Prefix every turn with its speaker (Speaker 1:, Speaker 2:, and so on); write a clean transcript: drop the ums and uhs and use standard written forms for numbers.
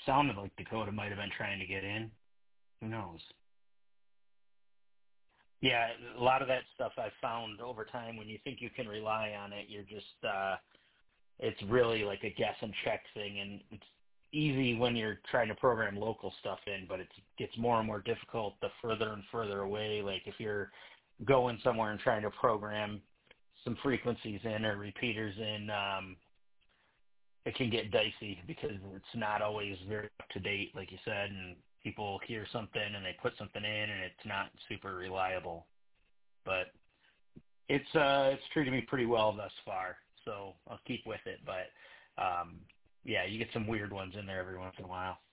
Speaker 1: Sounded like Dakota might have been trying to get in. Who knows? Yeah, a lot of that stuff I've found over time, when you think you can rely on it, you're just, it's really like a guess and check thing, and it's easy when you're trying to program local stuff in, but it gets more and more difficult the further and further away. Like if you're going somewhere and trying to program some frequencies in or repeaters in, it can get dicey because it's not always very up to date, like you said, and people hear something and they put something in and it's not super reliable. But it's treated me pretty well thus far, so I'll keep with it. But yeah, you get some weird ones in there every once in a while.